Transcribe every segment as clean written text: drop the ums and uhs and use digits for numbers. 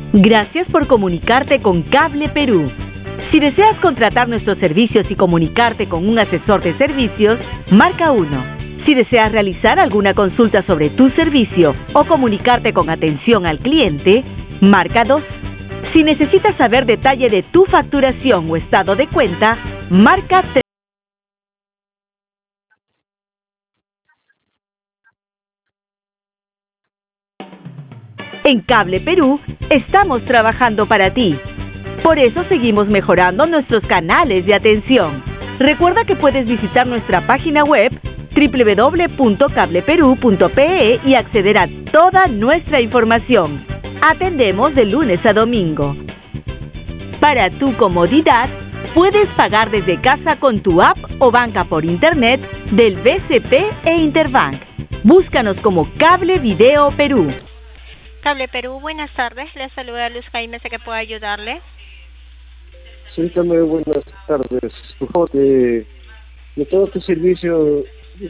Gracias por comunicarte con Cable Perú. Si deseas contratar nuestros servicios y comunicarte con un asesor de servicios, marca 1. Si deseas realizar alguna consulta sobre tu servicio o comunicarte con atención al cliente, marca 2. Si necesitas saber detalle de tu facturación o estado de cuenta, marca 3. En Cable Perú, estamos trabajando para ti. Por eso seguimos mejorando nuestros canales de atención. Recuerda que puedes visitar nuestra página web www.cableperú.pe y acceder a toda nuestra información. Atendemos de lunes a domingo. Para tu comodidad, puedes pagar desde casa con tu app o banca por internet del BCP e Interbank. Búscanos como Cable Video Perú. Cable Perú, buenas tardes. Le saluda Luz Jaime, sé que puedo ayudarle. Sí, también buenas tardes. Por favor, de todo este servicio,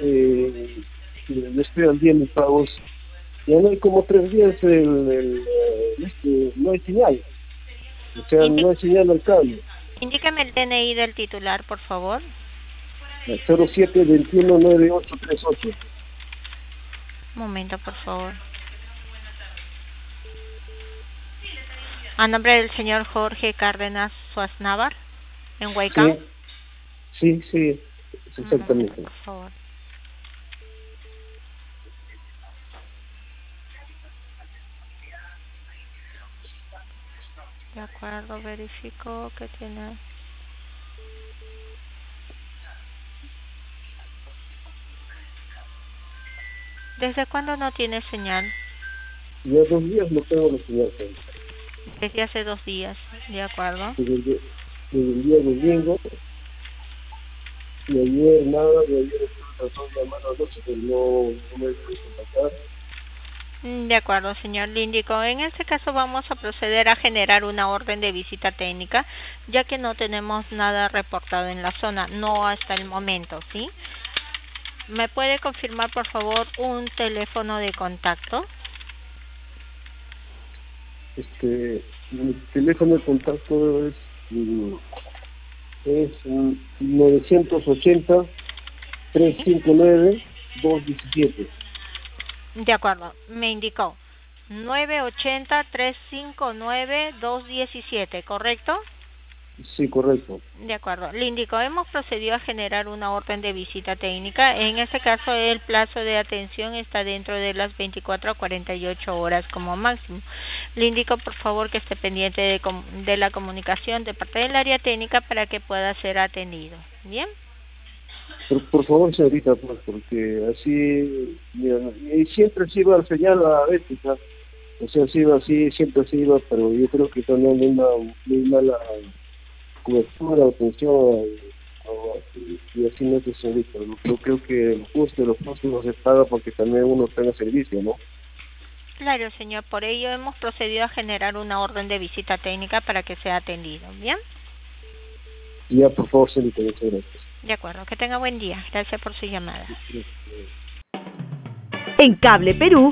le estoy al día en mis pagos. Ya no hay como 3 días no hay señal. O sea, no hay señal al cable. Indíqueme el DNI del titular, por favor. 07219838. Un momento, por favor. A nombre del señor Jorge Cárdenas Suaznavar, en Huaycán. Sí, exactamente. Por favor. De acuerdo, verifico que tiene... ¿Desde cuándo no tiene señal? Ya 2 días no tengo la señal. Desde hace 2 días, de acuerdo. Desde el día domingo, y ayer nada, de ayer estuve tratando de llamar a la noche, pero no me pude contactar. De acuerdo, señor. Le indico, en este caso vamos a proceder a generar una orden de visita técnica, ya que no tenemos nada reportado en la zona, no hasta el momento, ¿sí? ¿Me puede confirmar, por favor, un teléfono de contacto? Mi teléfono de contacto es 980-359-217. De acuerdo, me indicó 980-359-217, ¿correcto? Sí, correcto. De acuerdo, le indico, hemos procedido a generar una orden de visita técnica. En este caso, el plazo de atención está dentro de las 24 a 48 horas como máximo. Le indico, por favor, que esté pendiente de la comunicación de parte del área técnica para que pueda ser atendido. ¿Bien? Por favor, señorita, pues, porque así, mira, y siempre se iba a señal a veces, ¿no? O sea, se iba así, siempre se iba, pero yo creo que también hay una muy mala cobertura, atención, y así no es eso ahorita. Yo creo que el costo de los costos no se paga porque también uno tenga servicio, ¿no? Claro, señor, por ello hemos procedido a generar una orden de visita técnica para que sea atendido, ¿bien? Ya, por favor, señorita, muchas gracias. De acuerdo, que tenga buen día. Gracias por su llamada. En Cable Perú,